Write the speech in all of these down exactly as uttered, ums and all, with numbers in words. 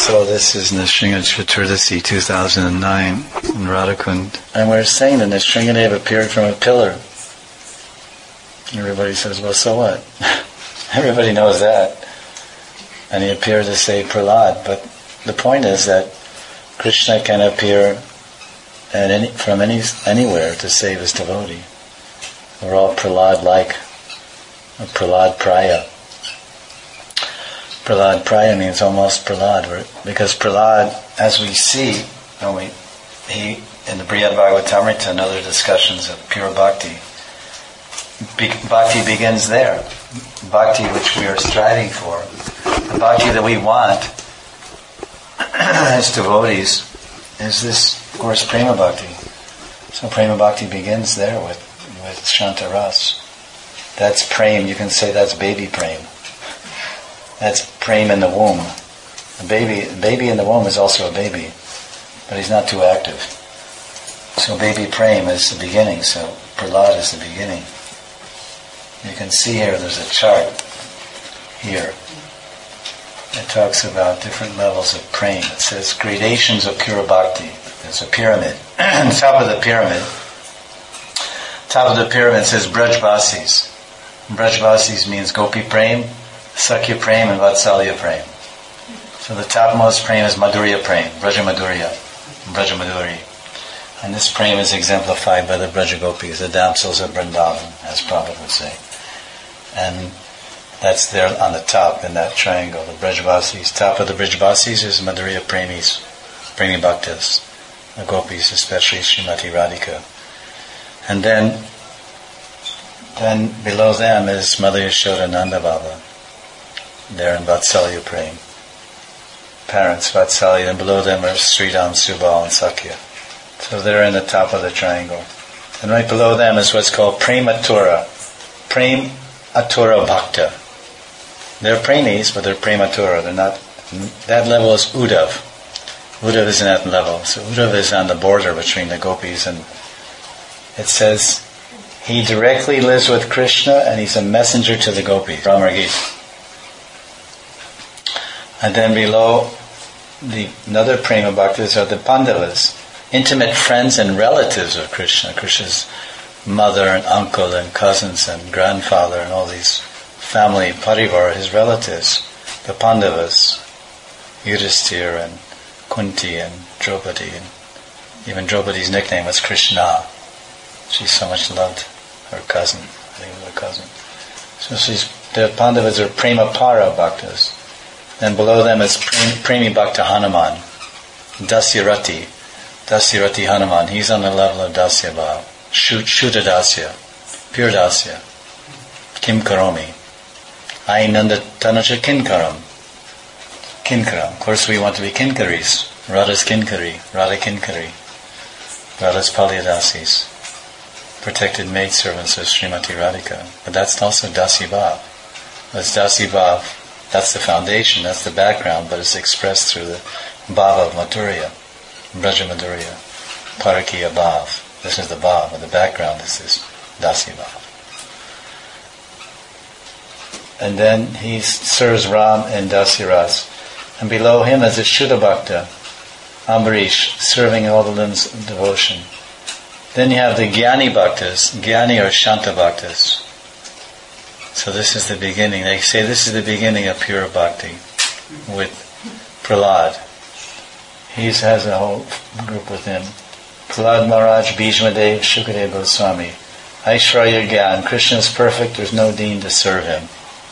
So this is Nrsimha Chaturdasi two thousand nine in Radhakund. And we're saying that Nrsimhadev appeared from a pillar. Everybody says, well, so what? Everybody knows that. And he appeared to save Prahlad. But the point is that Krishna can appear at any, from any anywhere to save his devotee. We're all Prahlad-like. Prahlad Praya. Prahlad Praya means almost Prahlad, because Prahlad, as we see, and we, he in the Brihad Bhagavatamrita and other discussions of pure bhakti, be, bhakti begins there. Bhakti which we are striving for, the bhakti that we want as devotees, is this, of course, prema bhakti. So prema bhakti begins there with with Shanta Ras. That's prem. You can say that's baby prem. That's prem in the womb. A baby, a baby in the womb is also a baby, but he's not too active. So baby prem is the beginning. So Prahlad is the beginning. You can see here. There's a chart here. It talks about different levels of prem. It says gradations of pure bhakti. There's a pyramid. On top of the pyramid, top of the pyramid says Brajvasis. Brajvasis means Gopi Prem, Sakya Prem, and Vatsalya Prem. So the topmost Prem is Madhurya Prem, Braja Madhurya, Braja Madhuri. And this Prem is exemplified by the Braja Gopis, the damsels of Vrindavan, as Prabhupada would say. And that's there on the top in that triangle, the Brajvasis. Top of the Brajvasis is Madhurya Premis, Premi Bhaktas, the Gopis, especially Srimati Radhika. And then Then below them is Mother Yashoda Nanda Baba. They're in Vatsalya Prem. Parents, Vatsalya, and below them are Sridham, Subal, and Sakya. So they're in the top of the triangle. And right below them is what's called Prematura. Prem Atura Bhakta. They're Premis, but they're Prematura. They're not, that level is Uddhav. Uddhav is in that level. So Uddhav is on the border between the gopis, and it says, he directly lives with Krishna and he's a messenger to the gopis. Ramar Gita. And then below, the another Prema Bhaktas are the Pandavas, intimate friends and relatives of Krishna. Krishna's mother and uncle and cousins and grandfather and all these family, parivar, his relatives. The Pandavas, Yudhisthira and Kunti and Draupadi. And even Draupadi's nickname was Krishna. She so much loved her cousin. I think it was her cousin. So she's, the Pandavas are Premapara Bhaktas. And below them is Premi Bhakta Hanuman. Dasyarati. Dasyarati Hanuman. He's on the level of Dasya Bhav. Shuddha Dasya. Pure Dasya. Kim Karomi. Ainanda Tanaja Kinkaram. Kinkaram. Of course we want to be Kinkaris. Radha's Kinkari. Radha Kinkari. Radha's Palyadasis. Protected maidservants of Srimati Radhika. But that's also Dasi Bhav. That's Dasi Bhav. That's the foundation, that's the background, but it's expressed through the Bhava of Madhurya, Braja Madhurya, Parakiya Bhav. This is the Bhav, and the background is this Dasi Bhav. And then he serves Ram and Dasiras. And below him is a Shuddha Bhakta, Ambarish, serving all the limbs of devotion. Then you have the Jnani Bhaktas, Jnani or Shanta Bhaktas. So this is the beginning. They say this is the beginning of pure bhakti with Prahlad. He has a whole group with him. Prahlad Maharaj, Bhishmadev, Shukadev Goswami. Aishwarya Gyan. Krishna is perfect, there's no deen to serve him.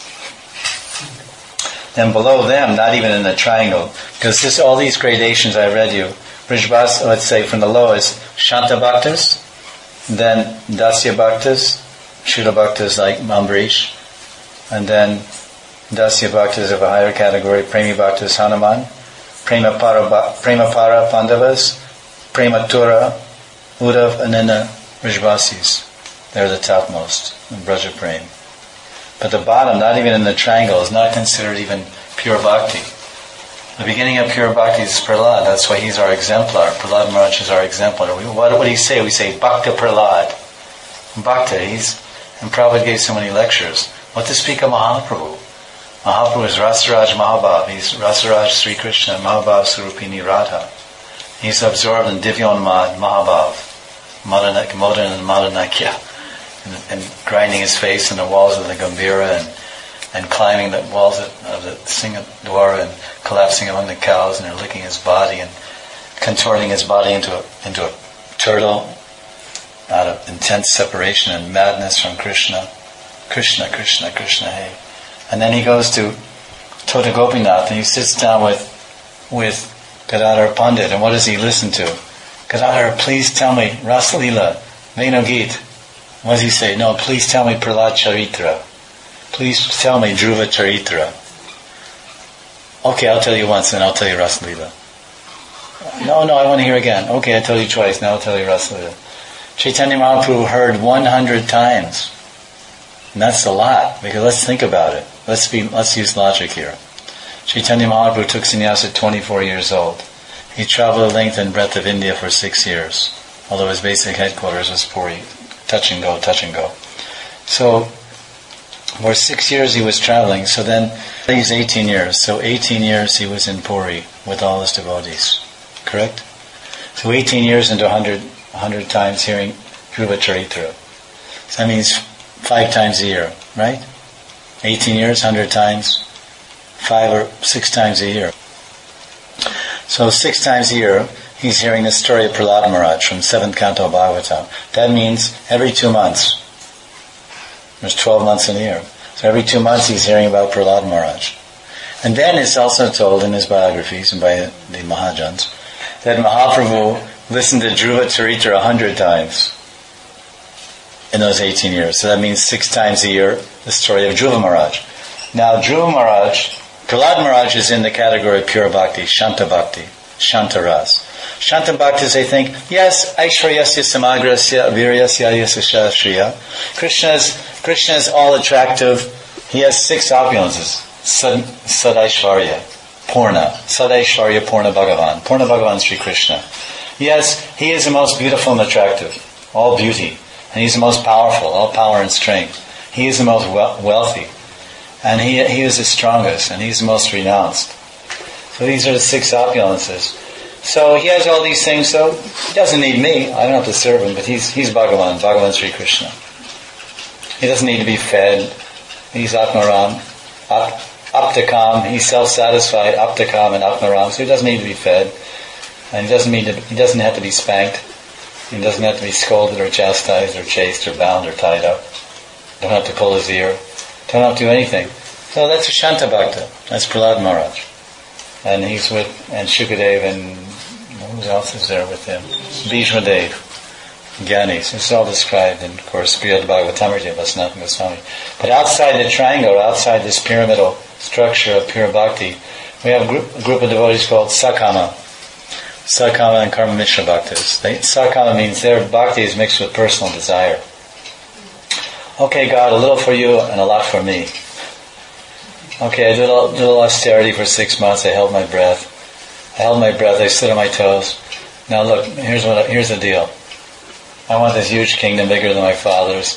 Then below them, not even in the triangle, because this, all these gradations I read you, Brijbhas, let's say from the lowest, Shanta Bhaktas, then Dasya Bhaktas, Shuddha Bhaktas like Ambarish, and then Dasya Bhaktas of a higher category, Premi Bhaktas Hanuman, Premapara, Premapara Pandavas, Prematura, Uddhav, and then the Brijbasis. They're the topmost, in Braja Prem. But the bottom, not even in the triangle, is not considered even pure bhakti. The beginning of pure bhakti is Prahlad. That's why he's our exemplar. Prahlad Maharaj is our exemplar. We, what would he say? We say Bhakta Prahlad. Bhakta, he's, and Prabhupada gave so many lectures. What to speak of Mahaprabhu? Mahaprabhu is Rasaraj Mahabhav. He's Rasaraj Sri Krishna, Mahabhav Surupini Radha. He's absorbed in Divyanmad Mahabhav, Modan and Madanakya, and, and grinding his face in the walls of the Gambhira and, and climbing the walls of, of the Singadwara and collapsing among the cows and licking his body and contorting his body into a, into a turtle out of intense separation and madness from Krishna. Krishna, Krishna, Krishna, hey. And then he goes to Tota Gopinath and he sits down with with Gadadhar Pandit, and what does he listen to? Gadadhar, please tell me Rasa Leela, Venogit. What does he say? No, please tell me Prahlad Charitra. Please tell me Dhruva Charitra. Okay, I'll tell you once and I'll tell you Rasa Leela. No, no, I want to hear again. Okay, I told you twice, now I'll tell you Rasa Leela. Chaitanya Mahaprabhu heard one hundred times. And that's a lot, because let's think about it. Let's be, let's use logic here. Chaitanya Mahaprabhu took sannyas at twenty-four years old. He traveled the length and breadth of India for six years, although his basic headquarters was Puri. Touch and go, touch and go. So, for six years he was traveling, so then he's eighteen years. So eighteen years he was in Puri with all his devotees. Correct? So eighteen years into one hundred, one hundred times hearing Dhruva Charitra. So that means five times a year, right? eighteen years, one hundred times, five or six times a year. So six times a year, he's hearing the story of Prahlad Maharaj from seventh Canto Bhagavatam. That means every two months. There's twelve months in a year. So every two months he's hearing about Prahlad Maharaj. And then it's also told in his biographies and by the Mahajans that Mahaprabhu listened to Dhruva Charitra a hundred times in those eighteen years. So that means six times a year, the story of Dhruva Maharaj. Now, Dhruva Maharaj, Prahlad Maharaj is in the category of pure bhakti, Shanta Bhakti, Shanta Ras. Shanta Bhakti is, I think, yes, Aishwaryasya Samagrasya Viryasya Yasasya Shriya. Krishna's, Krishna is all attractive. He has six opulences. Sad, Sadaishvarya, Purna, Sadaishvarya Purna Bhagavan, Purna Bhagavan Sri Krishna. Yes, he is the most beautiful and attractive, all beauty. And he's the most powerful, all power and strength. He is the most wealthy. And he he is the strongest, and he's the most renounced. So these are the six opulences. So he has all these things, so he doesn't need me. I don't have to serve him, but he's he's Bhagavan, Bhagavan Sri Krishna. He doesn't need to be fed. He's Atmaram, Ap, Aptakam. He's self-satisfied, Aptakam and Atmaram, so he doesn't need to be fed. And he doesn't need to, he doesn't have to be spanked. He doesn't have to be scolded or chastised or chased or bound or tied up. Don't have to pull his ear. Don't have to do anything. So that's Shanta Bhakta. That's Prahlad Maharaj. And he's with, and Shukadev and who else is there with him? Bhishma Dev, Gyanis. This is all described in, of course, Srimad Bhagavatamrita of Vasnatha Goswami. But outside the triangle, outside this pyramidal structure of pure bhakti, we have a group, a group of devotees called Sakama. Sakama and Karma Mishra Bhaktas. They, Sakama means their bhakti is mixed with personal desire. Okay, God, a little for you and a lot for me. Okay, I did a, did a little austerity for six months. I held my breath. I held my breath. I stood on my toes. Now look, here's what. Here's the deal. I want this huge kingdom bigger than my father's.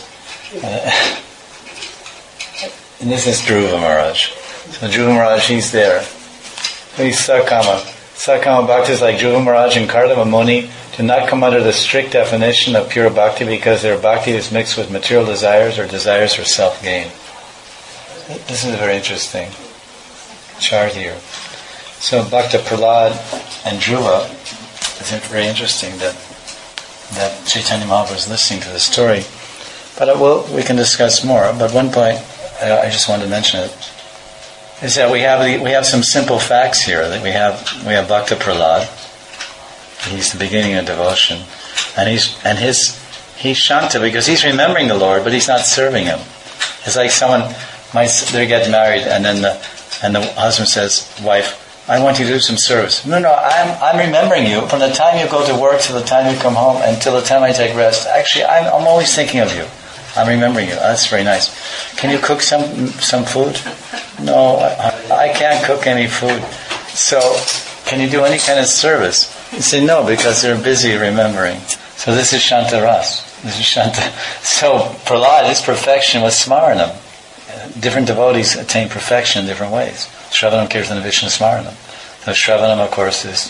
And this is Dhruva Maharaj. So Dhruva Maharaj, he's there. He's Sakama. Sakama Bhaktas like Dhruva Maharaj and Kardama Muni do not come under the strict definition of pure bhakti because their bhakti is mixed with material desires or desires for self-gain. This is a very interesting chart here. So Bhakta Prahlad and Dhruva, it's very interesting that that Chaitanya Mahaprabhu is listening to the story. But it will, we can discuss more. But one point, I, I just wanted to mention it, is that we have the, we have some simple facts here. That we have we have Bhakta Prahlad. He's the beginning of devotion, and he's and his he's Shanta because he's remembering the Lord, but he's not serving him. It's like someone might they get married, and then the and the husband says, "Wife, I want you to do some service." No, no, I'm I'm remembering you from the time you go to work to the time you come home until the time I take rest. Actually, I'm I'm always thinking of you. I'm remembering you. That's very nice. Can you cook some some food? No, I, I can't cook any food. So, can you do any kind of service? You say no, because they're busy remembering. So this is Shanta Ras. This is Shanta. So Prahlad, his perfection was Smaranam. different devotees attain perfection in different ways. Shravanam, Kirtanam, Vishnu Smaranam. So Shravanam, of course, is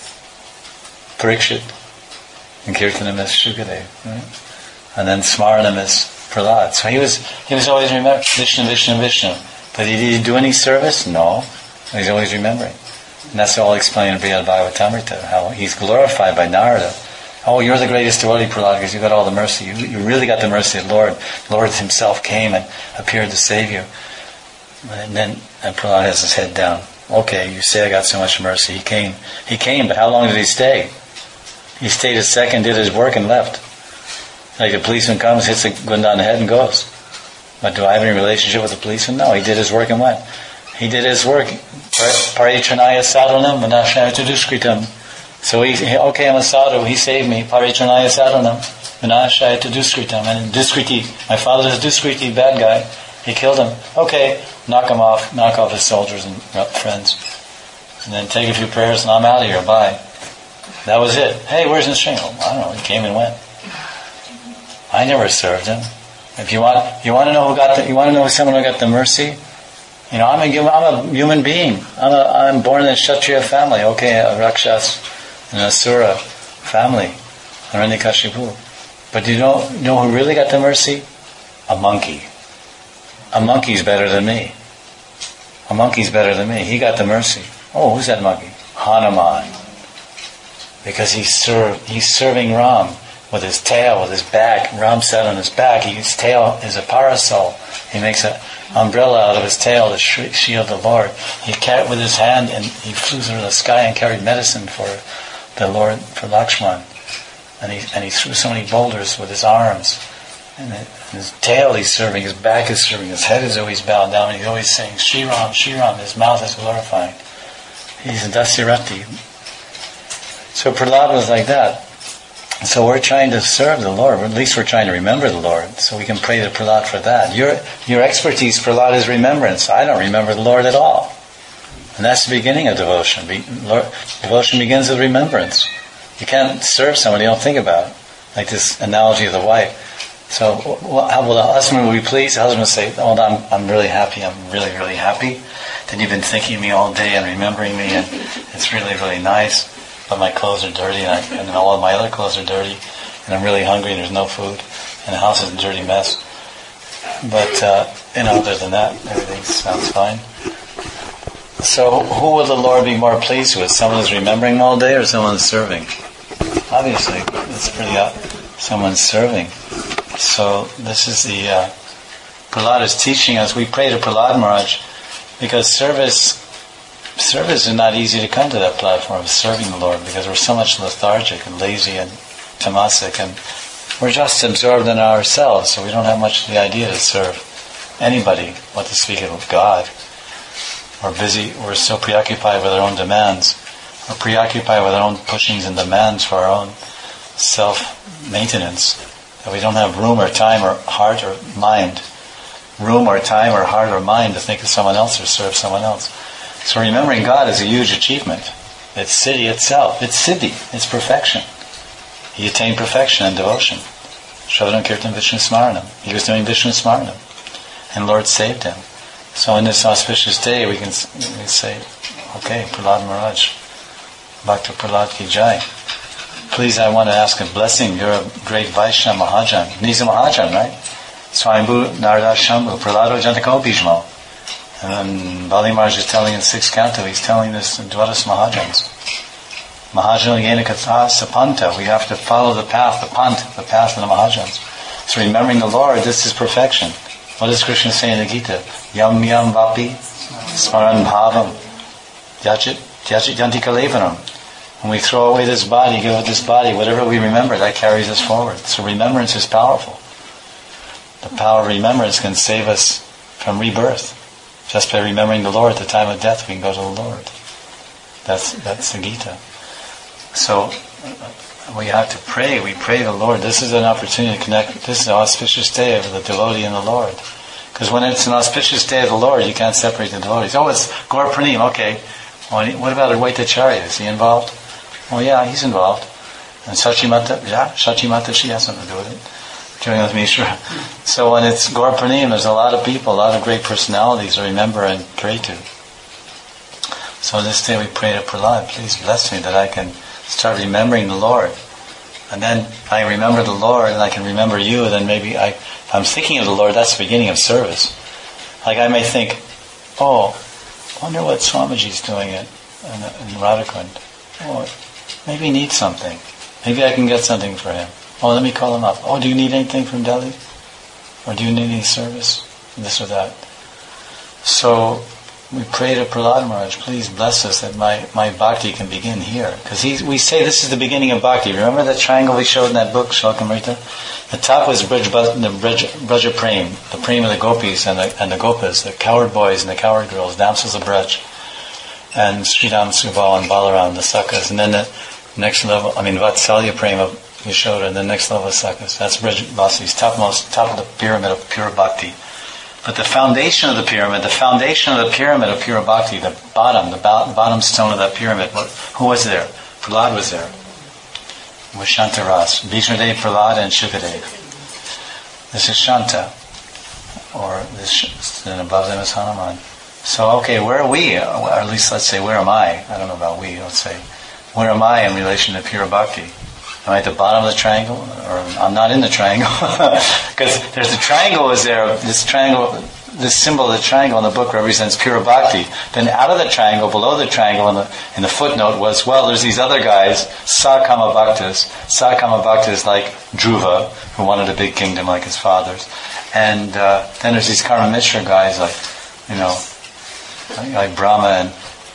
Parikshit, and Kirtanam is Shukadev, right? And then Smaranam is Prahlad. So he was he was always remembering Vishnu, Vishnu, Vishnu. But did he do any service? No. He's always remembering. And that's all explained in Brihad Bhagavatamrita, how he's glorified by Narada. Oh, you're the greatest devotee, Prahlad, because you got all the mercy. You, you really got the mercy of the Lord. The Lord himself came and appeared to save you. And then and Prahlad has his head down. Okay, you say I got so much mercy. He came. He came, but how long did he stay? He stayed a second, did his work, and left. Like the policeman comes, hits the Gunda on the head, and goes. But do I have any relationship with the policeman? No, he did his work and went. He did his work. Paritranaya sadhanam vinashaya duskritam. So he, okay, I'm a sadhu, he saved me. Paritranaya sadhanam vinashaya duskritam. And Duskriti, my father is Duskriti, bad guy. He killed him. Okay, knock him off, knock off his soldiers and friends. And then take a few prayers and I'm out of here, bye. That was it. Hey, where's Nisringa? Oh, I don't know, he came and went. I never served him. If you want, you want to know who got the, you want to know who someone who got the mercy? You know, I'm a, I'm a human being. I'm a, I'm born in a Kshatriya family. Okay, a Rakshas, an Asura family, Hiranyakashipu. But you know, you know who really got the mercy? A monkey. A monkey's better than me. A monkey's better than me. He got the mercy. Oh, who's that monkey? Hanuman. Because he's served, he's serving Ram. With his tail, with his back. Ram sat on his back. His tail is a parasol. He makes an umbrella out of his tail to shield the Lord. He carried with his hand and he flew through the sky and carried medicine for the Lord, for Lakshman. And he and he threw so many boulders with his arms. And his tail he's serving, his back is serving, his head is always bowed down. And he's always saying, Shri Ram, Shri Ram. His mouth is glorifying. He's a Dasirati. So Prahlad was like that. So we're trying to serve the Lord, or at least we're trying to remember the Lord, so we can pray to Prahlad for that. Your your expertise, Prahlad, is remembrance. I don't remember the Lord at all. And that's the beginning of devotion. Be, Lord, devotion begins with remembrance. You can't serve somebody you don't think about. Like this analogy of the wife. So how will the husband be pleased? The husband will say, oh, I'm, I'm really happy, I'm really, really happy. Then you've been thinking of me all day and remembering me, and it's really, really nice. But my clothes are dirty, and, I, and all of my other clothes are dirty, and I'm really hungry, and there's no food, and the house is a dirty mess. But, uh, you know, other than that, everything sounds fine. So, who will the Lord be more pleased with? Someone who's remembering all day, or someone who's serving? Obviously, it's pretty up. Someone's serving. So, this is the, uh, Prahlad is teaching us. We pray to Prahlad Maharaj, because service... Service is not easy to come to that platform of serving the Lord, because we're so much lethargic and lazy and tamasic, and we're just absorbed in ourselves, so we don't have much of the idea to serve anybody, what to speak of God. We're busy, we're so preoccupied with our own demands. We're preoccupied with our own pushings and demands for our own self-maintenance, that we don't have room or time or heart or mind, room or time or heart or mind to think of someone else or serve someone else. So remembering God is a huge achievement. It's siddhi itself. It's siddhi. It's perfection. He attained perfection in devotion. Shravanam Kirtan Vishnu Smaranam. He was doing Vishnu Smaranam. And the Lord saved him. So in this auspicious day we can we say, okay, Prahlad Maharaj, Bhakta Prahlad Ki Jai. Please, I want to ask a blessing. You're a great Vaishnava Mahajan. And he's a Mahajan, right? Swayambhu Narada Shambhu Prahlado Jantako Bhishmo. And then Bali Maharaj is telling in sixth canto, he's telling this in Dwadas Mahajans. Mahajana Yena Katha Sapanta. We have to follow the path, the pant, the path of the Mahajans. So remembering the Lord, this is perfection. What does Krishna say in the Gita? Yam yam vapi smaran bhavam yajit yajit yanti kalevanam. When we throw away this body, give up this body, whatever we remember, that carries us forward. So remembrance is powerful. The power of remembrance can save us from rebirth. Just by remembering the Lord at the time of death, we can go to the Lord. That's that's the Gita. So we have to pray. We pray the Lord. This is an opportunity to connect. This is an auspicious day of the devotee and the Lord. Because when it's an auspicious day of the Lord, you can't separate the devotees. Oh, it's Gaur Pranim. Okay. Well, what about Advaitacharya? Is he involved? Oh, yeah, he's involved. And Shachimata, yeah, Shachimata, she has something to do with it. joining with Mishra. So when it's Gaur Purnima, there's a lot of people, a lot of great personalities to remember and pray to. So this day we pray to Prahlad, please bless me that I can start remembering the Lord. And then I remember the Lord and I can remember you, then maybe I, if I'm thinking of the Lord, that's the beginning of service. Like I may think, oh, I wonder what Swamiji's doing in, in, in Radhakund. Oh, maybe he needs something. Maybe I can get something for him. Oh, let me call him up. Oh, do you need anything from Delhi? Or do you need any service? This or that. So we pray to Prahlad Maharaj, please bless us that my, my bhakti can begin here. Because we say this is the beginning of bhakti. Remember that triangle we showed in that book, Shlokamrita? The top was Braj, the Braj, Braja Prem, the Prem of the gopis and the, and the gopas, the coward boys and the coward girls, damsels of Braj, and Sridham, Subal, and Balaram, the Sakas. And then the next level, I mean, Vatsalya Prem of Yashoda, and the next level of Sakas. That's Brajvasi's topmost, top of the pyramid of pure bhakti. But the foundation of the pyramid, the foundation of the pyramid of pure bhakti, the bottom, the bo- bottom stone of that pyramid, what, who was there? Prahlad was there. It was Shantaras. Vishnudev, Prahlad, and Shukadev. This is Shanta. Or this, and above them is Hanuman. So, okay, where are we? Or at least let's say, where am I? I don't know about we, let's say. Where am I in relation to pure bhakti? Am I at the bottom of the triangle? Or I'm not in the triangle? Because there's the triangle is there, this triangle, this symbol of the triangle in the book represents pure bhakti. Then out of the triangle, below the triangle in the, in the footnote was, well, there's these other guys, Sakama Bhaktas. Sakama Bhaktas like Dhruva, who wanted a big kingdom like his father's. And uh, then there's these Karma Mishra guys like, you know, like, like Brahma and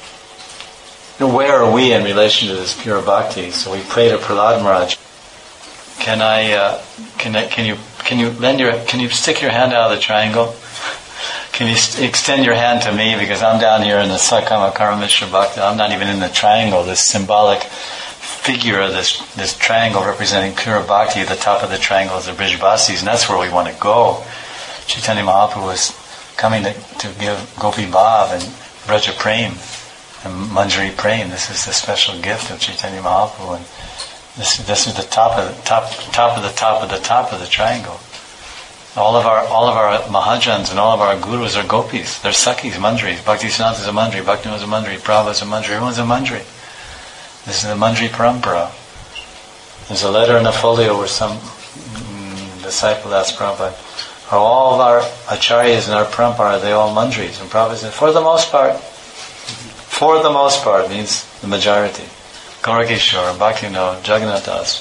where are we in relation to this pure bhakti? So we pray to Prahlad Maharaj. Can I? Uh, can I, Can you? Can you lend your? Can you stick your hand out of the triangle? Can you st- extend your hand to me because I'm down here in the Sakama Karma Mishra Bhakti. I'm not even in the triangle. This symbolic figure of this this triangle representing pure bhakti. At the top of the triangle is the Brijvasis, and that's where we want to go. Chaitanya Mahaprabhu was coming to, to give Gopi Bhav and Braja Prem. And Manjari Prem, this is the special gift of Chaitanya Mahaprabhu, and this this is the top of the top top of the top of the top of the triangle. All of our all of our Mahajans and all of our gurus are gopis. They're Sakhis, Manjaris. Bhaktisiddhanta is a Manjari, Bhaktivinoda is a Manjari, Prabhupada is a Manjari, everyone's a Manjari. This is the Manjari Parampara. There's a letter in a folio where some mm, disciple asked Prabhupada, are all of our acharyas and our parampara, are they all Manjaris? And Prabhupada said, for the most part. For the most part means the majority. Gaurakishore, Bhaktivinoda, Jagannath Das.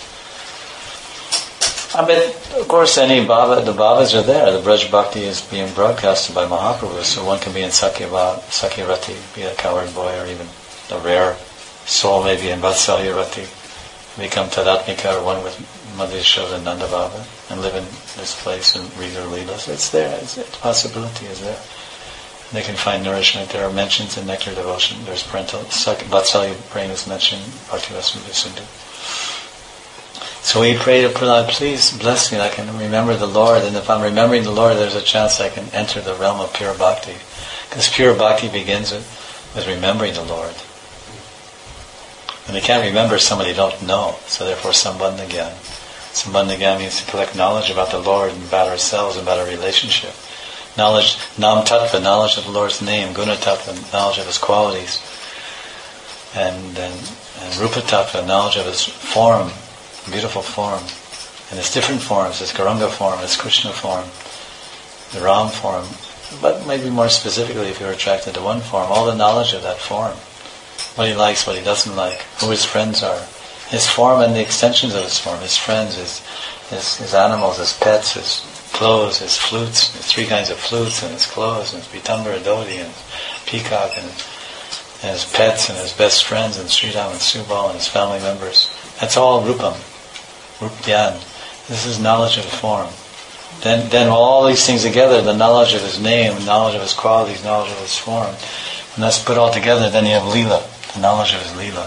I mean, of course, any Bhava, the Bhavas are there. The Braj Bhakti is being broadcasted by Mahaprabhu, so one can be in Sakya Rati, be a coward boy, or even a rare soul, maybe in Vatsalya Rati, become Tadatmika, or one with Mother Yashoda and Nanda Baba, and live in this place and read their Leelas. It's there. It's, the possibility is there. They can find nourishment. There are mentions in Nectar Devotion. There's parental, Vatsalya Prem is mentioned, Bhakti-Rasamrita Sindhu. So we pray to Prahlad, please bless me, I can remember the Lord, and if I'm remembering the Lord, there's a chance I can enter the realm of pure bhakti. Because pure bhakti begins with, with remembering the Lord. And you can't remember somebody you don't know, so therefore Sambandha Gyan. Sambandha Gyan means to collect knowledge about the Lord and about ourselves and about our relationship. Knowledge, Nam Tattva, knowledge of the Lord's name, Guna Tattva, knowledge of His qualities, and, and, and Rupa Tattva, knowledge of His form, beautiful form, and His different forms, His Gauranga form, His Krishna form, the Ram form, but maybe more specifically if you're attracted to one form, all the knowledge of that form, what He likes, what He doesn't like, who His friends are, His form and the extensions of His form, His friends, His, his, his animals, His pets, His clothes, His flutes, His three kinds of flutes, and His clothes, and His Pitambara Dodi, and His peacock, and, and His pets, and His best friends, and Sridham and Subal, and His family members. That's all Rupam, Rupyan. This is knowledge of the form. Then, then all these things together, the knowledge of His name, knowledge of His qualities, knowledge of His form, and that's put all together, then you have Leela, the knowledge of His Leela.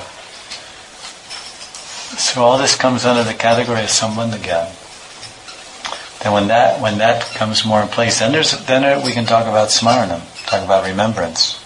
So all this comes under the category of Sambandha Gyan. And when that when that comes more in place, then there's then we can talk about smaranam, talk about remembrance.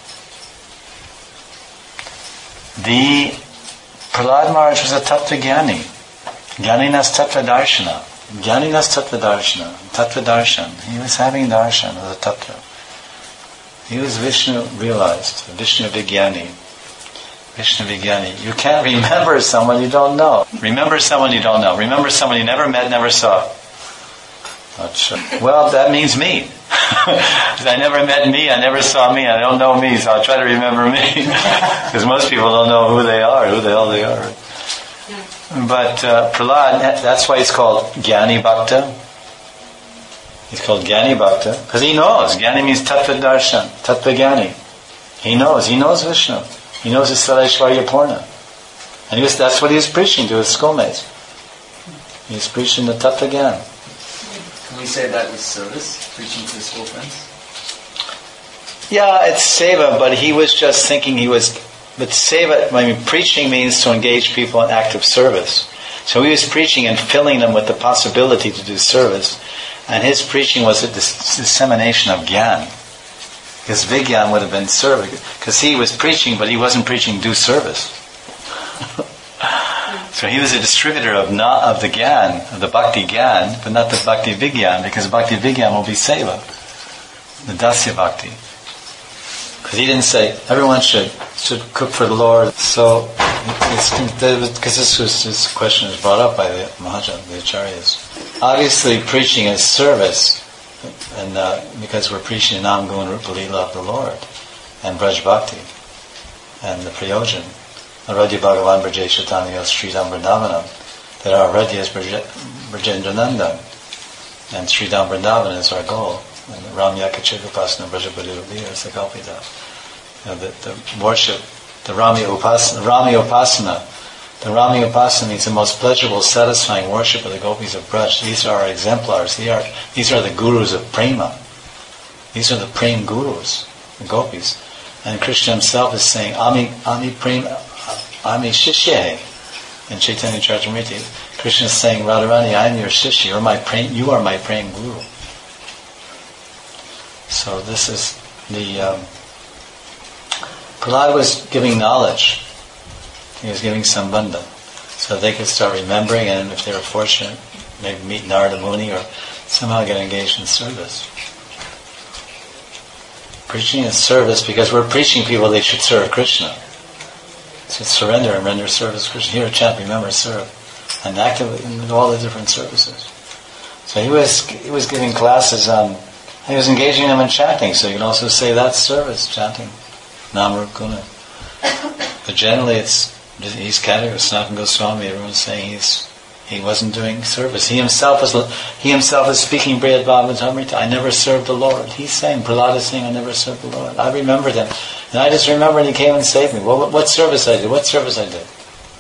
The Prahlad Maharaj was a tattva jnani. Jnaninas tattva darshana. Jnaninas Tattva Darshana, Tattva Darshan. He was having darshan of the Tattva. He was Vishnu realized, Vishnu Vijnani. Vishnu Vijnani. You can't remember someone you don't know. Remember someone you don't know. Remember someone you never met, never saw. Not sure. Well, that means me. I never met me, I never saw me, I don't know me, so I'll try to remember me. Because most people don't know who they are, who the hell they are. But uh, Prahlad, that's why he's called Jnani Bhakta. He's called Jnani Bhakta, because he knows. Jnani means Tattva Darshan, Tattva Jnani. He knows, he knows Vishnu. He knows his Sarashvarya Purna. And he was, that's what he was preaching to his schoolmates. He was preaching the Tattva Jnana. Can we say that was service, preaching to his school friends? Yeah, it's seva, but he was just thinking he was... But seva, I mean, preaching means to engage people in active service. So he was preaching and filling them with the possibility to do service. And his preaching was a dis- dissemination of gyan. Because vigyan would have been service. Because he was preaching, but he wasn't preaching do service. So he was a distributor of not of the gyan, of the bhakti gyan, but not the bhakti vigyan, because bhakti vigyan will be seva, the dasya bhakti. Because he didn't say everyone should should cook for the Lord. So it's because this was this question was brought up by the Mahajan, the acharyas. Obviously, preaching is service, and uh, because we're preaching Nam Gun Rupa Lila of the Lord and Braj Bhakti and the Prayojan. Radha Bhagavan Brajesha Taniyos Sridham Vrindavanam, that our Radha is Brajendrananda, and Sridham Vrindavan is our goal, and Ramya Kachikupasana Brajapati is the Kalpita. You know, the, the worship, the Rami Upasana, Rami Upasana, the Rami Upasana means the most pleasurable, satisfying worship of the gopis of Braj. These are our exemplars, these are, these are the gurus of prema. These are the prem gurus, the gopis. And Krishna himself is saying, Ami, Ami Prema, Ami Shishye, in Chaitanya Charitamrita. Krishna is saying, Radharani, I am your Shishya, you're my prem, you are my prem guru. So this is the... Um, Prahlad was giving knowledge. He was giving sambandha. So they could start remembering, and if they were fortunate, maybe meet Narada Muni or somehow get engaged in service. Preaching is service because we're preaching people they should serve Krishna. So surrender and render service to Krishna. Hear, chant, remember, serve. And actively in all the different services. So he was he was giving classes on, he was engaging them in chanting, so you can also say that's service, chanting. Nam Rup Guna. But generally it's, he's categorized, Sanatana Goswami, everyone's saying he's he wasn't doing service. He himself was he himself is speaking Brihad Bhagavatamrita. I never served the Lord. He's saying, Prahlad is saying, I never served the Lord. I remembered him. And I just remembered he came and saved me. Well, what, what service I did? What service I did?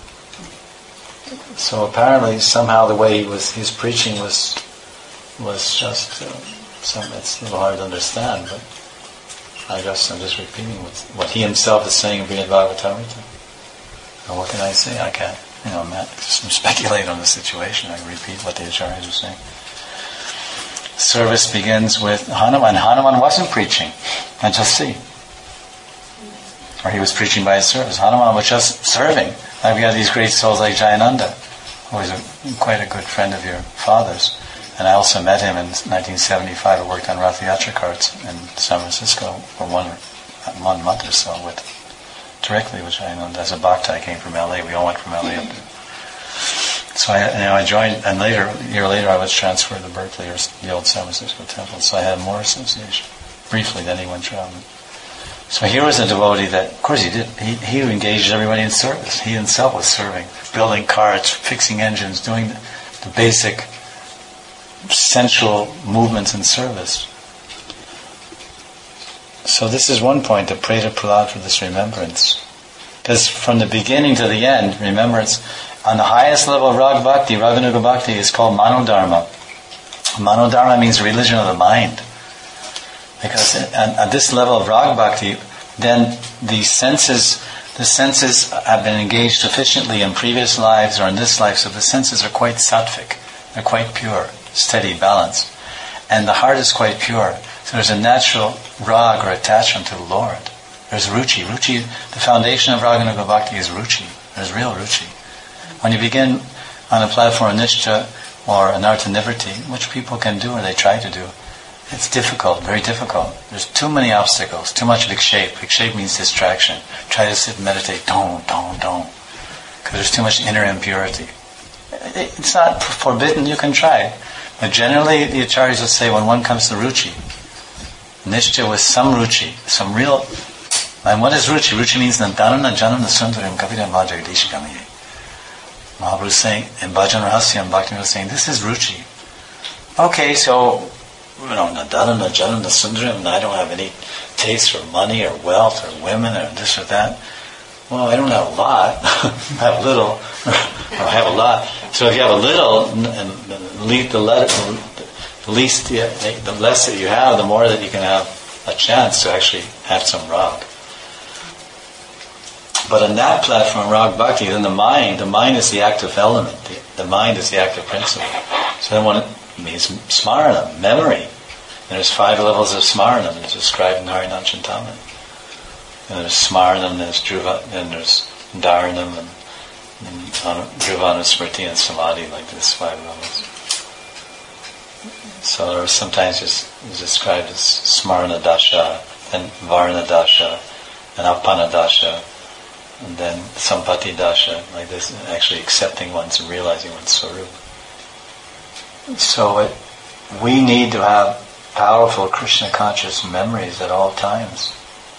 So apparently, somehow the way he was, his preaching was was just, uh, some, it's a little hard to understand, but I guess I'm just repeating what, what he himself is saying in Brihad Bhagavatamrita. And what can I say? I can't. You know, I'm not just speculate on the situation. I repeat what the acharyas are saying. Service begins with Hanuman. Hanuman wasn't preaching. And just see. Or he was preaching by his service. Hanuman was just serving. Now we got these great souls like Jayananda, who was a, quite a good friend of your father's. And I also met him in nineteen seventy-five. I worked on Rath Yatra carts in San Francisco for one, one month or so with directly, which I know as a bhakta. I came from L A. We all went from L A up there. So I, you know, I joined, and later, a year later, I was transferred to Berkeley, or the old San Francisco temple. So I had more association. Briefly, then he went traveling. So here was a devotee that, of course, he did. He, he engaged everybody in service. He himself was serving, building carts, fixing engines, doing the, the basic sensual movements in service. So this is one point, to pray to Prahlad for this remembrance. Because from the beginning to the end, remembrance, on the highest level of Rag Bhakti, Raganuga Bhakti, is called Manodharma. Manodharma means religion of the mind. Because at, at this level of Rag Bhakti, then the senses, the senses have been engaged sufficiently in previous lives or in this life, so the senses are quite sattvic. They're quite pure, steady, balanced. And the heart is quite pure. So there's a natural rag or attachment to the Lord. There's ruchi. Ruchi, the foundation of Raganuga Bhakti is ruchi. There's real ruchi. When you begin on the platform of Nishta or Anartha-Nivritti, which people can do or they try to do, it's difficult, very difficult. There's too many obstacles, too much vikshepa. Vikshepa means distraction. Try to sit and meditate, don't, don't, don't. Because there's too much inner impurity. It's not forbidden, you can try. But generally, the acharyas would say when one comes to ruchi, nishcha with some ruchi, some real... And what is ruchi? Ruchi means Nandanana Janam Nasundaram Kavidam Vajagdishikamiye. Mahaprabhu is saying, in Bhajan Rahasyam, Bhaktivinoda was saying, this is ruchi. Okay, so, you know, Nandanana Janam Nasundaram, and I don't have any taste for money or wealth or women or this or that. Well, I don't have a lot. I have little. Or I have a lot. So if you have a little, and leave the, let, the least, the less that you have, the more that you can have a chance to actually have some rag. But on that platform, rag bhakti, then the mind, the mind is the active element. The, the mind is the active principle. So then one means smarana, memory. And there's five levels of smarana that's described in Harinam Chintamani. And there's smarnam, there's dhruva, and there's dharanam, and, and dhruvana, smriti, and samadhi, like this five levels. So sometimes it's, it's described as smarana dasha, then varna dasha, and apana dasha, and then sampati dasha, like this, actually accepting one's and realizing one's swarup. So it, we need to have powerful Krishna conscious memories at all times.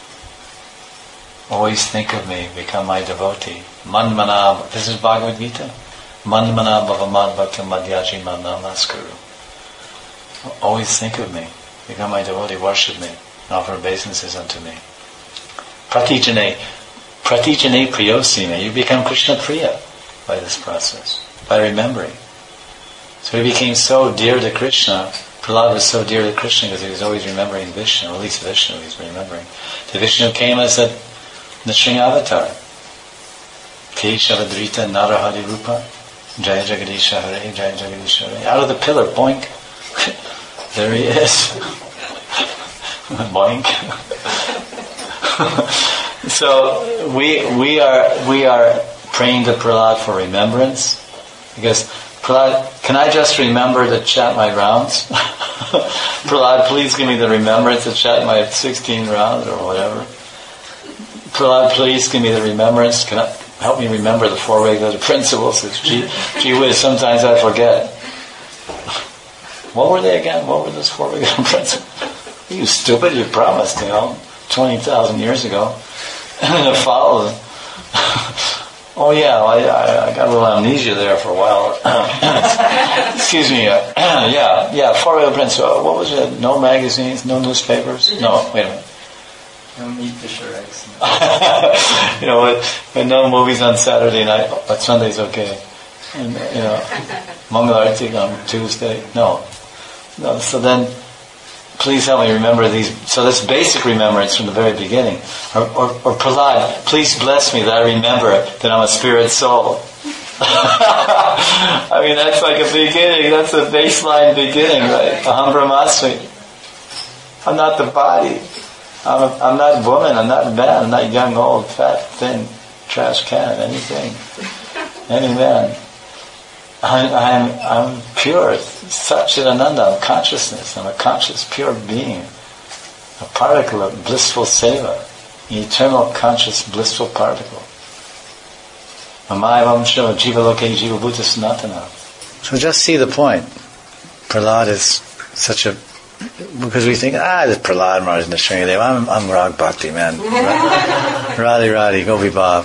Always think of me, become my devotee. Manmana, this is Bhagavad Gita. Manmana bhavamad bhakta madhyaji manamaskuru. Always think of me, become my devotee, worship me, and offer obeisances unto me. Pratijane, pratijane priyosime, you become Krishna Priya by this process, by remembering. So he became so dear to Krishna. Prahlad was so dear to Krishna because he was always remembering Vishnu, or at least Vishnu he was remembering. The Vishnu came as a Nrsimha avatar. Keshavadrita Narahari Rupa, Jaya Jagadisha Hare, Jaya Jagadisha Hare. Out of the pillar, boink. There he is. Boink. So we we are we are praying to Prahlad for remembrance, because Prahlad, can I just remember to chant my rounds? Prahlad, please give me the remembrance to chant my sixteen rounds or whatever. Prahlad, please give me the remembrance. Can I help me remember the four regulative principles? Gee, gee whiz, sometimes I forget. What were they again? What were those four regulative principles? You stupid, you promised, you know, twenty thousand years ago. And to follow them. Oh yeah, I, I, I got a little amnesia there for a while. Excuse me. Uh, yeah, yeah, four regulative principles. What was it? No magazines, no newspapers? No, wait a minute. No meat, fish, or eggs. You know what? When no movies on Saturday night, but Sunday's okay. And, you know, Mangalarti on Tuesday. No. No. So then, please help me remember these. So that's basic remembrance from the very beginning. Or, or, or Prahlad, please bless me that I remember that I'm a spirit soul. I mean, that's like a beginning. That's a baseline beginning, right? Aham Brahmasmi. I'm not the body. I'm, a, I'm not woman, I'm not man, I'm not young, old, fat, thin, trash can, anything, any man. I'm, I'm, I'm pure, Satchidananda, I'm consciousness, I'm a conscious, pure being, a particle of blissful seva, an eternal, conscious, blissful particle. Mamayavam Shiva, Jiva Loke, Jiva Bhuta Sanatana. So just see the point. Prahlad is such a Because we think, ah, this Prahlad Maharaj in the Sringadev, I'm, I'm Rag Bhakti, man. Radhi Radhi, Gopi Bhav.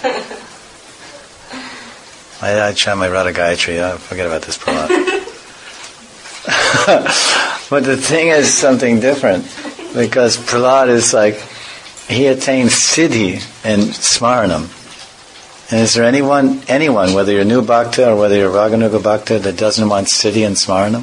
I, I chant my Radha Gayatri, I forget about this Prahlad. But the thing is something different, because Prahlad is like, he attained Siddhi in Smaranam. And is there anyone, anyone, whether you're new Bhakta or whether you're Raganuga Bhakta, that doesn't want Siddhi in Smaranam?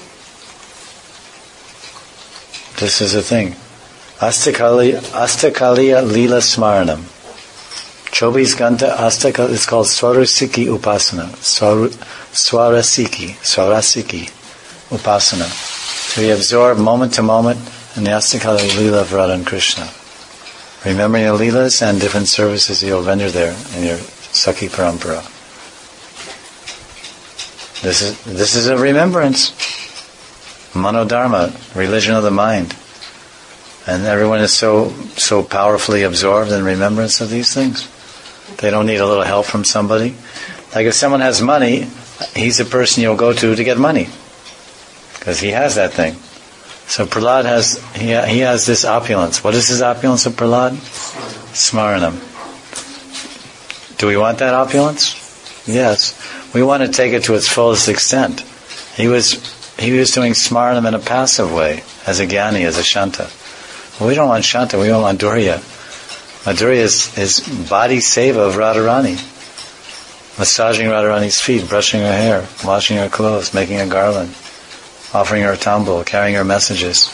This is the thing. Astakaliya, Astakaliya Lila Smaranam. Chobis Ganta Astakal is called Swarasiki Upasana. Swar, Swarasiki. Swarasiki Upasana. So you absorb moment to moment in the Astakaliya Lila of Radha and Krishna. Remembering the Leelas and different services you'll render there in your Sakhi Parampara. This is this is a remembrance. Manodharma, religion of the mind. And everyone is so so powerfully absorbed in remembrance of these things. They don't need a little help from somebody. Like if someone has money, he's the person you'll go to to get money. Because he has that thing. So Prahlad has, he, he has this opulence. What is his opulence of Prahlad? Smaranam. Do we want that opulence? Yes. We want to take it to its fullest extent. He was he was doing Smaranam in a passive way, as a Jnani, as a Shanta. Well, we don't want Shanta, we want Madhurya. Madhurya is, is body seva of Radharani. Massaging Radharani's feet, brushing her hair, washing her clothes, making a garland, offering her tambul, carrying her messages,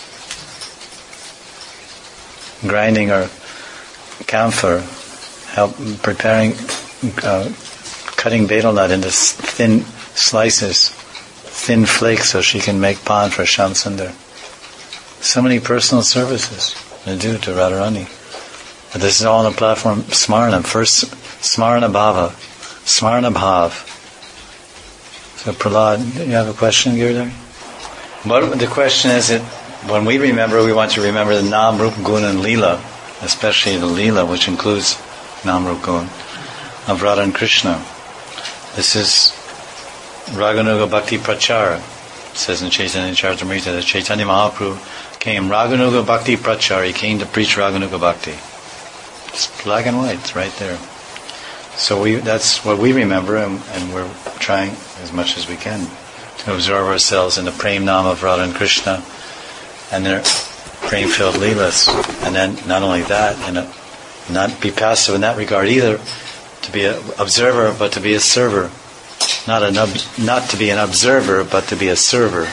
grinding her camphor, help preparing, uh, cutting betel nut into thin slices, thin flakes, so she can make pan for Shyam Sundar. So many personal services to do to Radharani. But this is all on the platform Smarana. First, Smarana Bhava. Smarana Bhav. So Prahlad, you have a question, Giridhar? But the question is that when we remember, we want to remember the Nam, Rup, Gun and Leela, especially the Leela, which includes Nam, Rup, Gun, of Radha and Krishna. This is Raganuga Bhakti Prachara. It says in Chaitanya Charitamrita that Chaitanya Mahaprabhu came, Raganuga Bhakti Prachara, he came to preach Raganuga Bhakti. It's black and white, it's right there. So we that's what we remember, and, and we're trying as much as we can to absorb ourselves in the Prem Nam of Radha and Krishna and their Prem-filled Leelas. And then not only that, and not be passive in that regard either, to be an observer, but to be a server. Not an ob- not to be an observer, but to be a server.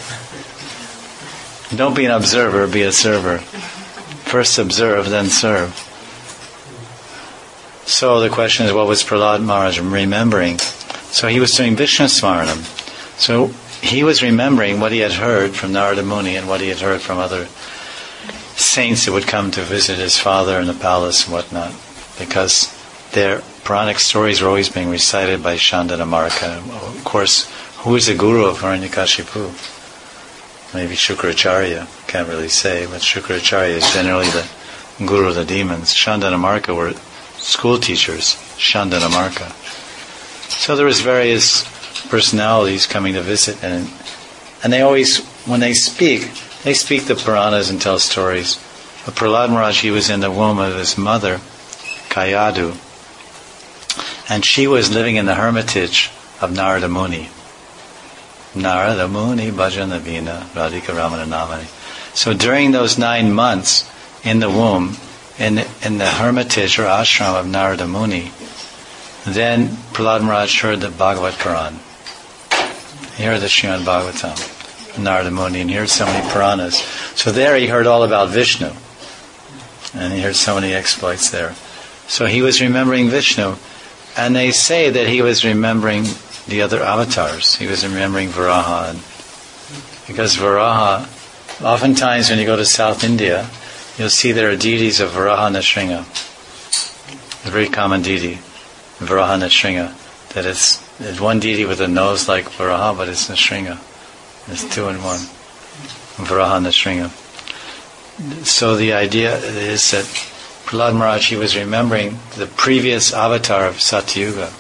Don't be an observer, be a server. First observe, then serve. So the question is, what was Prahlad Maharaj remembering? So he was doing Vishnu Smaranam. So he was remembering what he had heard from Narada Muni and what he had heard from other saints that would come to visit his father in the palace and whatnot. Because their Puranic stories were always being recited by Shandana Marika. Of course, who is the guru of Hiranyakashipu? Maybe Shukracharya, can't really say, but Shukracharya is generally the guru of the demons. Shandana Marika were school teachers, Shandana Marika. So there was various personalities coming to visit, and and they always, when they speak, they speak the Puranas and tell stories. But Prahlad Maharaj, he was in the womb of his mother, Kayadu, and she was living in the hermitage of Narada Muni. Narada Muni Bhajana Vina Radhika Ramana Namani. So during those nine months in the womb, in the, in the hermitage or ashram of Narada Muni, then Prahlad Maharaj heard the Bhagavad Puran. He heard the Srimad Bhagavatam, Narada Muni, and he heard so many Puranas. So there he heard all about Vishnu. And he heard so many exploits there. So he was remembering Vishnu. And they say that he was remembering the other avatars. He was remembering Varaha. Because Varaha, oftentimes when you go to South India, you'll see there are deities of Varaha Nrsimha. A very common deity, Varaha Nrsimha. That it's, it's one deity with a nose like Varaha, but it's Nrsimha. It's two in one. Varaha Nrsimha. So the idea is that Prahlad Maharaj, he was remembering the previous avatar of Satyuga.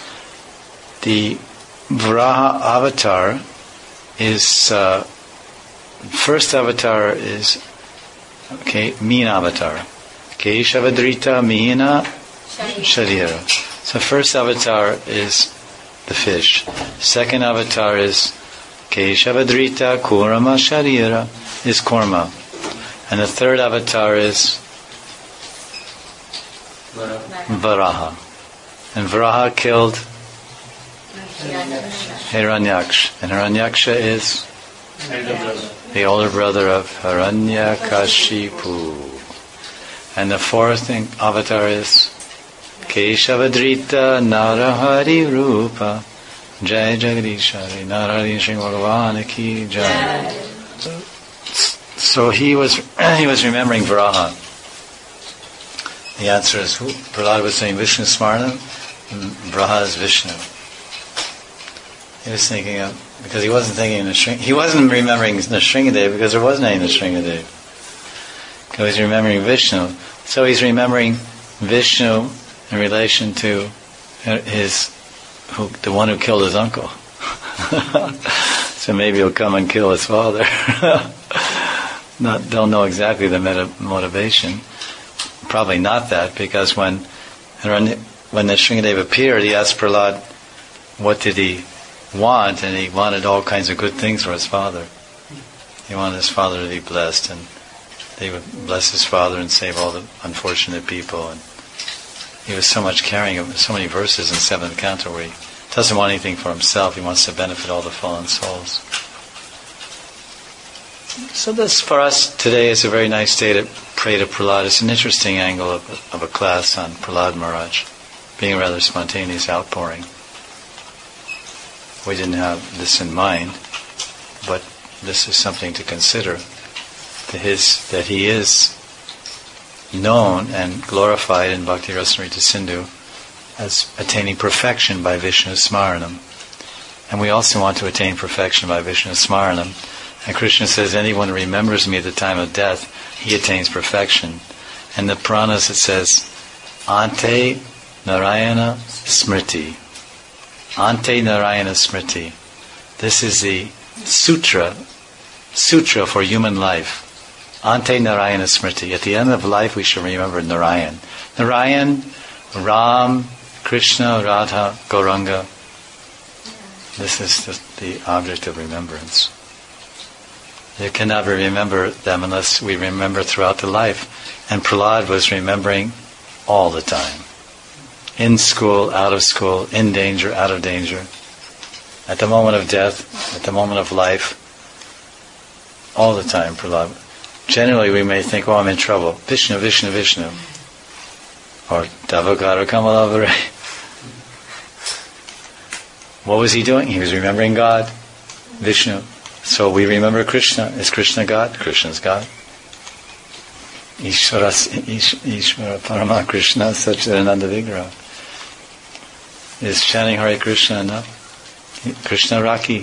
The Varaha avatar is, uh, first avatar is, okay, mean avatar. Keshavadrita Mihina Sharira. So first avatar is the fish. Second avatar is Keshavadrita Kurama Sharira, is Kurma. And the third avatar is Varaha. And Varaha killed Hiranyaksha. And Hiranyaksha is the older brother of Hiranyakashipu. And the fourth thing, avatar is Keshavadrita Narahari Rupa Jai Jagadishari Narahari Sri Bhagavan Ki Jai. So he was he was remembering Varaha. The answer is, Prahlad was saying Vishnu Smarana, and Varaha is Vishnu. He was thinking of, because he wasn't thinking of Nrsingadev. He wasn't remembering Nrsingadev because there wasn't any Nrsingadev. Because he's remembering Vishnu. So he's remembering Vishnu in relation to his, who, the one who killed his uncle. So maybe he'll come and kill his father. Not, don't know exactly the meta- motivation. Probably not that, because when when Nrsingadev appeared, he asked Prahlad, what did he want? And he wanted all kinds of good things for his father. He wanted his father to be blessed, and they would bless his father and save all the unfortunate people. And he was so much carrying so many verses in seventh canto where he doesn't want anything for himself. He wants to benefit all the fallen souls. So this, for us today, is a very nice day to pray to Prahlad. It's an interesting angle of, of a class on Prahlad Maharaj, being a rather spontaneous outpouring. We didn't have this in mind, but this is something to consider. That, his, that he is known and glorified in Bhakti Rasamrita Sindhu as attaining perfection by Vishnu Smaranam. And we also want to attain perfection by Vishnu Smaranam. And Krishna says, anyone who remembers me at the time of death, he attains perfection. And the Puranas it says, Ante Narayana Smriti. Ante Narayana Smriti. This is the sutra, sutra for human life. Ante Narayana Smriti. At the end of life we should remember Narayan. Narayan, Ram, Krishna, Radha, Gauranga. This is the, the object of remembrance. You can never remember them unless we remember throughout the life. And Prahlad was remembering all the time. In school, out of school, in danger, out of danger. At the moment of death, at the moment of life. All the time, Prahlad. Generally we may think, oh, I'm in trouble. Vishnu, Vishnu, Vishnu. Or Davakara Kamalavare. What was he doing? He was remembering God, Vishnu. So we remember Krishna. Is Krishna God? Krishna's God. Ishvara, Ishvara Parama Krishna Satchidananda Vigraha. Is chanting Hare Krishna enough? Krishna Raki.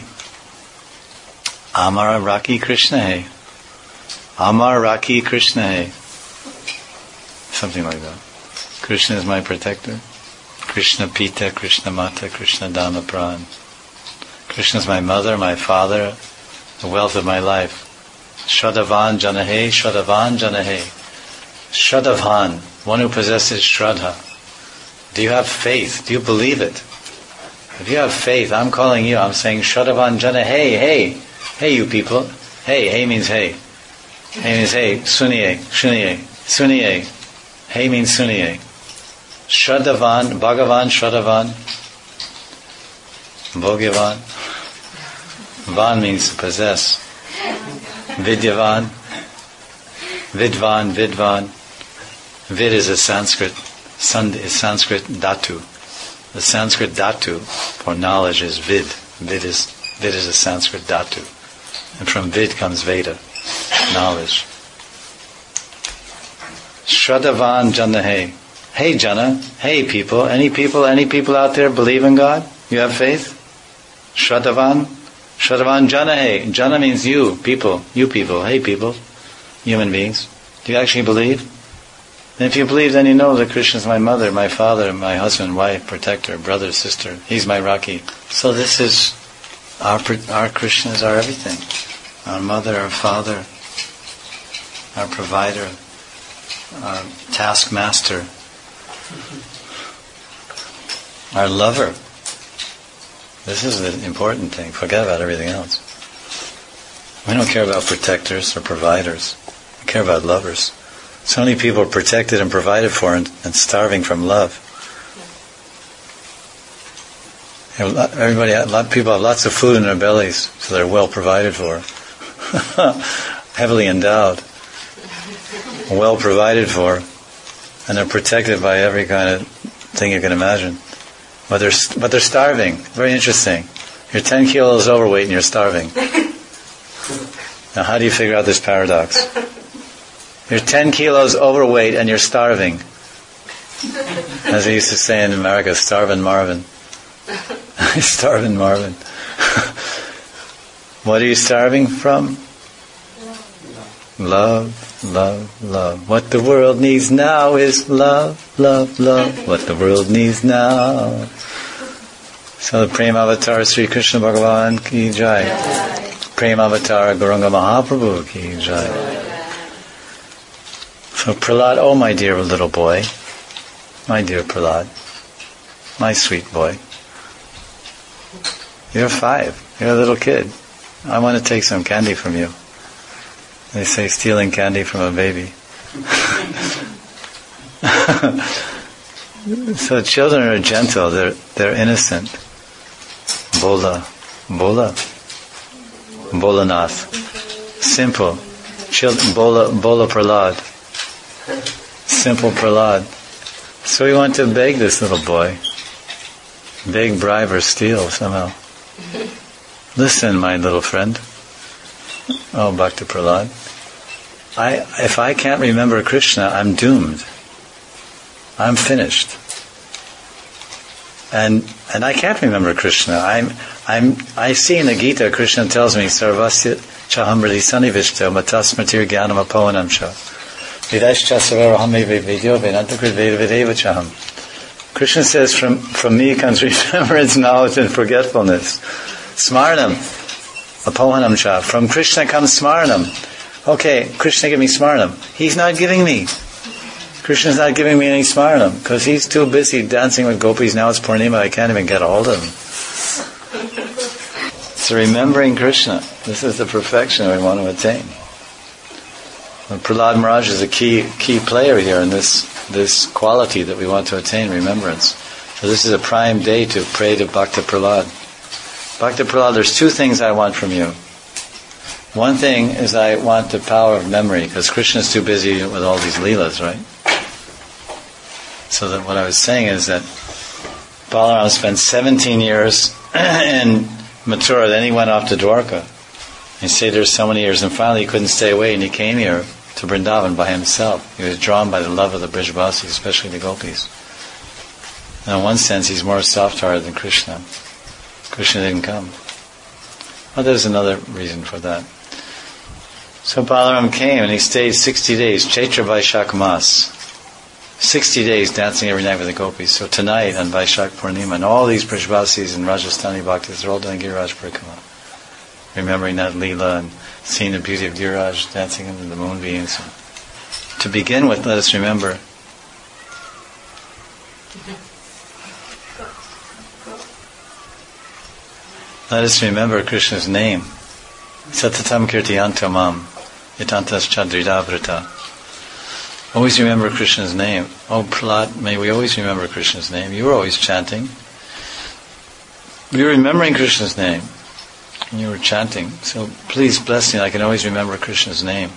Amara Raki Krishna Hai. Amar Raki Krishna Hai. Something like that. Krishna is my protector. Krishna Pita, Krishna Mata, Krishna Dhamma Pran. Krishna is my mother, my father, the wealth of my life. Shraddhavan Janahe, Shraddhavan Janahe. Shraddhavan, one who possesses Shraddha. Do you have faith? Do you believe it? If you have faith, I'm calling you, I'm saying Shraddhavan Janahe, hey, hey you people. Hey, hey means hey. Hey means hey, suniye, shuniye, suniye. Hey means suniye. Shraddhavan, Bhagavan, Shraddhavan. Bhogyavan. Van means to possess. Vidyavan. Vidvan, Vidvan. Vid is a Sanskrit, Sand is Sanskrit dhatu. The Sanskrit dhatu for knowledge is vid. Vid is, vid is a Sanskrit dhatu. And from vid comes Veda, knowledge. Shraddhavan Janahe. Hey Jana, hey people, any people, any people out there believe in God? You have faith? Shraddhavan? Shraddhavan Janahe. Jana means you, people, you people, hey people, human beings. Do you actually believe? And if you believe, then you know that Krishna is my mother, my father, my husband, wife, protector, brother, sister. He's my Raki. So this is, our, our Krishna is our everything. Our mother, our father, our provider, our taskmaster, our lover. This is the important thing. Forget about everything else. We don't care about protectors or providers. We care about lovers. So many people are protected and provided for and, and starving from love. Everybody, a lot of people have lots of food in their bellies, so they're well provided for. Heavily endowed. Well provided for. And they're protected by every kind of thing you can imagine. But they're, but they're starving. Very interesting. You're ten kilos overweight and you're starving. Now how do you figure out this paradox? You're ten kilos overweight and you're starving. As we used to say in America, starving Marvin. Starving Marvin. What are you starving from? Love, love, love. What the world needs now is love, love, love. What the world needs now. So the Prema Avatar Sri Krishna Bhagavan ki jai. Prema Avatar Gauranga Mahaprabhu ki jai. So Prahlad, oh my dear little boy, my dear Prahlad, my sweet boy, you're five, you're a little kid. I want to take some candy from you. They say stealing candy from a baby. So children are gentle, they're they're innocent. Bola, Bola, Bolanath, simple. Children, Bola, Bola Prahlad, simple Prahlad. So we want to beg this little boy, beg, bribe, or steal somehow. Listen, my little friend. Oh, Bhakta Prahlad. I, if I can't remember Krishna, I'm doomed. I'm finished. And and I can't remember Krishna. I'm I'm I see in the Gita, Krishna tells me, Sarvasya chahamriti sanivishto matasmatir jnanam apohanam cha vidashcha savarahame vidyo venantakrit veda videva chaham. Krishna says, from from me comes remembrance, knowledge, and forgetfulness. Smarnam, apohanam cha. From Krishna comes smarnam. Okay, Krishna give me smarnam. He's not giving me. Krishna's not giving me any smarnam because he's too busy dancing with gopis. Now it's Purnima, I can't even get a hold of him. So remembering Krishna, this is the perfection we want to attain. And Prahlad Maharaj is a key key player here in this this quality that we want to attain, remembrance. So this is a prime day to pray to Bhakta Prahlad. Bhakta Prahlad, there's two things I want from you. One thing is I want the power of memory, because Krishna's too busy with all these leelas, right? So that what I was saying is that Balaram spent seventeen years in Mathura, then he went off to Dwarka. He stayed there so many years, and finally he couldn't stay away, and he came here to Vrindavan by himself. He was drawn by the love of the Brijavasis, especially the gopis. And in one sense, he's more soft-hearted than Krishna. Krishna didn't come. Well, there's another reason for that. So Balaram came, and he stayed sixty days, Chaitra Vaishak Mas. sixty days dancing every night with the gopis. So tonight on Vaishak Purnima, and all these Brijavasis and Rajasthani Bhaktas, they're all doing Giriraj Parikrama. Remembering that Leela and seeing the beauty of Giriraj dancing under the moonbeams. To begin with, let us remember let us remember Krishna's name. Satatam Kirtiyanto Mam Yatantas Chadridavrita. Always remember Krishna's name. Oh, Prahlad, may we always remember Krishna's name. You were always chanting. We were remembering Krishna's name. And you were chanting. So please bless me, I can always remember Krishna's name.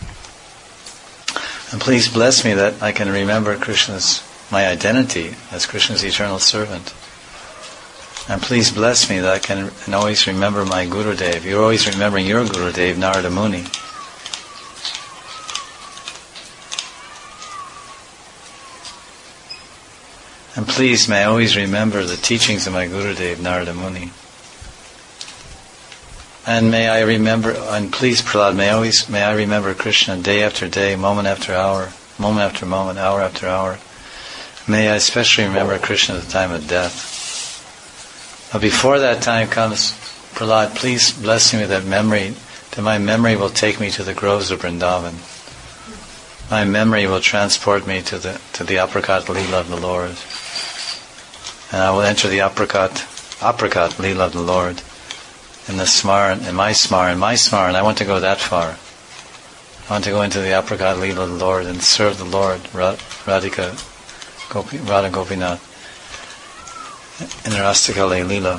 And please bless me that I can remember Krishna's, my identity as Krishna's eternal servant. And please bless me that I can and always remember my Gurudev. You're always remembering your Gurudev, Narada Muni. And please may I always remember the teachings of my Gurudev, Narada Muni. And may I remember, and please Prahlad, may I always may I remember Krishna day after day, moment after hour, moment after moment, hour after hour. May I especially remember Krishna at the time of death. But before that time comes, Prahlad, please bless me with that memory, that my memory will take me to the groves of Vrindavan. My memory will transport me to the to the apricot Leela of the Lord. And I will enter the apricot, apricot Leela of the Lord in the Smaran, in my Smaran, my Smaran. I want to go that far. I want to go into the apricot Leela of the Lord and serve the Lord, Radhika, Gopi, Radha Gopinath, in the Rastakale Leela.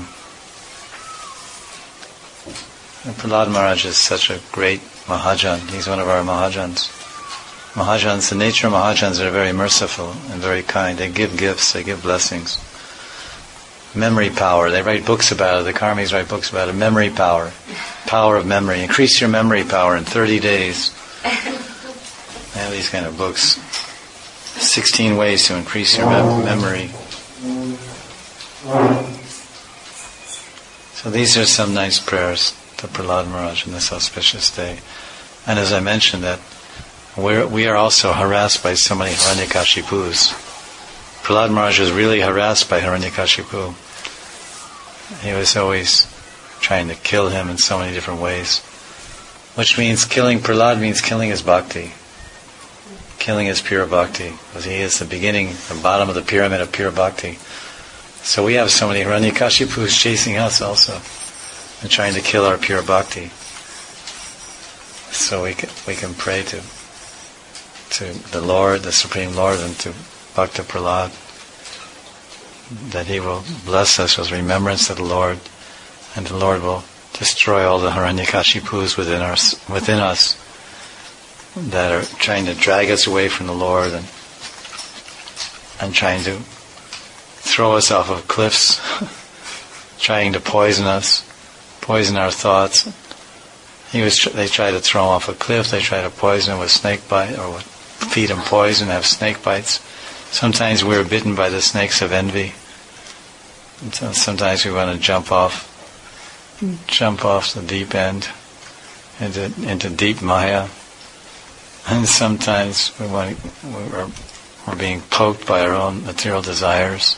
And Prahlad Maharaj is such a great Mahajan. He's one of our Mahajans. Mahajans, the nature of Mahajans are very merciful and very kind. They give gifts, they give blessings. Memory power, they write books about it. The Karmis write books about it. Memory power, power of memory. Increase your memory power in thirty days. They have these kind of books. sixteen ways to increase your mem- memory. So these are some nice prayers to Prahlad Maharaj on this auspicious day. And as I mentioned, that we're, we are also harassed by so many Hiranyakashipus. Prahlad Maharaj was really harassed by Hiranyakashipu. He was always trying to kill him in so many different ways. Which means killing Prahlad means killing his bhakti. Killing his pure bhakti. Because he is the beginning, the bottom of the pyramid of pure bhakti. So we have so many Hiranyakashipus chasing us also. And trying to kill our pure bhakti. So we can, we can pray to to the Lord, the Supreme Lord, and to Bhakta Prahlad, that he will bless us with remembrance of the Lord, and the Lord will destroy all the Hiranyakashipus within us, within us that are trying to drag us away from the Lord and and trying to throw us off of cliffs, trying to poison us, poison our thoughts. He was. They try to throw him off a cliff. They try to poison him with snake bite, or with, feed him poison, have snake bites. Sometimes we are bitten by the snakes of envy. And so sometimes we want to jump off, jump off the deep end into into deep Maya. And sometimes we want we're, we're being poked by our own material desires.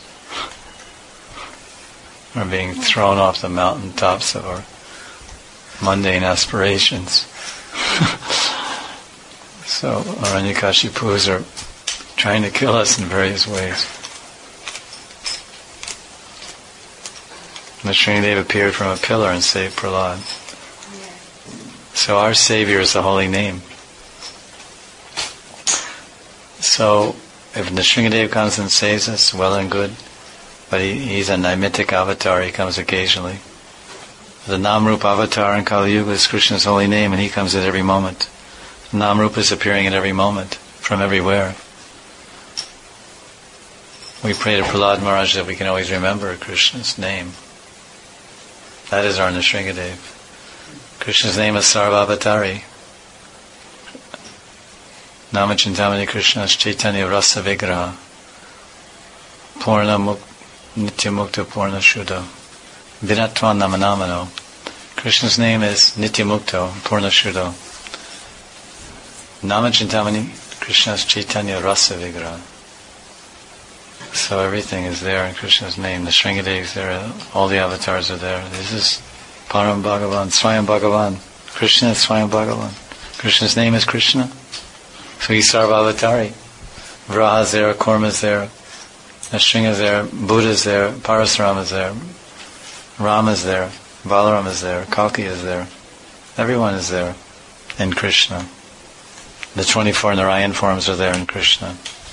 We're being thrown off the mountaintops of our mundane aspirations. So Hiranyakashipus are trying to kill us in various ways. Nrsimhadev appeared from a pillar and saved Prahlad. So our Savior is the holy name. So if Nrsimhadev comes and saves us, well and good. But he, he's a Naimitic avatar, he comes occasionally. The Namrupa avatar in Kali Yuga is Krishna's holy name, and he comes at every moment. Namrupa is appearing at every moment, from everywhere. We pray to Prahlad Maharaj that we can always remember Krishna's name. That is our Nrsimhadev. Krishna's name is Sarvavatari. Namachintamani Krishna's Chaitanya Rasa Vigraha. Purna Muk, Nitya Mukta Purna Shuddha. Vinatvan Namanamano. Krishna's name is Nitya Mukta Purna Shuddha. Namachintamani Krishna's Chaitanya Rasa Vigraha. So everything is there in Krishna's name. The Nrsimhadev is there, all the avatars are there. This is Param Bhagavan, Swayam Bhagavan. Krishna is Swayam Bhagavan. Krishna's name is Krishna. So he's Sarvavatari. Vraha is there, Kurma is there, Nrsimha is there, Buddha is there, Parasurama is there, Rama is there, Balaram is there, Kalki is there. Everyone is there in Krishna. The twenty-four Narayan forms are there in Krishna.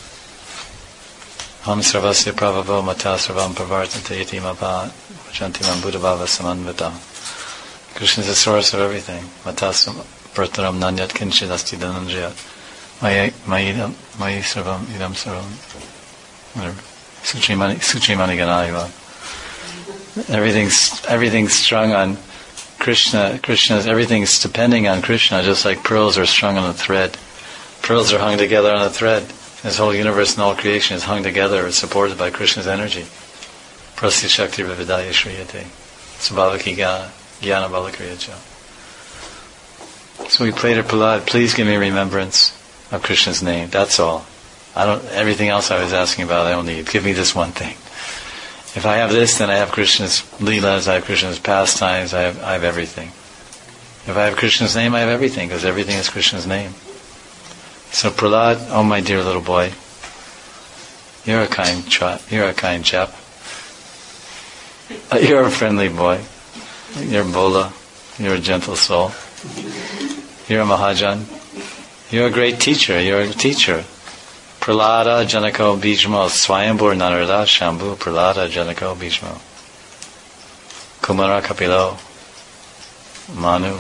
Ham sarvasya pravavo mata sarvam pravartante iti mapa vajantimam buddha bhava samanvita. Krishna is the source of everything. Mata prataram nanyat kinchid asti dhananjayat. Mayidam, mayi sarvam, idam sarvam. Suchimani, suchimani ganaiva. Everything's, everything's strung on Krishna. Krishna's, everything's depending on Krishna, just like pearls are strung on a thread. Pearls are hung together on a thread. This whole universe and all creation is hung together, supported by Krishna's energy. Prasya Shakti Vividaya Shriyate. Sabhavaki Gyana, Gyana Balakriyacha. So we pray to Prahlad, please give me remembrance of Krishna's name. That's all. I don't, everything else I was asking about I don't need. Give me this one thing. If I have this, then I have Krishna's leelas, I have Krishna's pastimes, I have, I have everything. If I have Krishna's name, I have everything, because everything is Krishna's name. So Prahlad, oh my dear little boy, you're a kind chap, you're a kind chap. You're a friendly boy. You're Bola. You're a gentle soul. You're a Mahajan. You're a great teacher. You're a teacher. Prahlada Janako Bhishmo Swayambur Narada Shambhu Prahlada Janako Bhishmo Kumara Kapilo Manu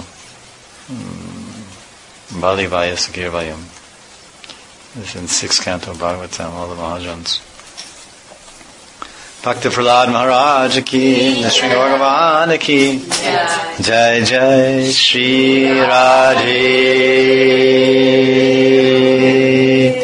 Balivaya Sakirvayam. This is in sixth canto of Bhagavatam, all the Mahajans. Bhakta Prahlad Maharaj ki, Shri Bhagavan ki, Jai Jai Shri Radhe.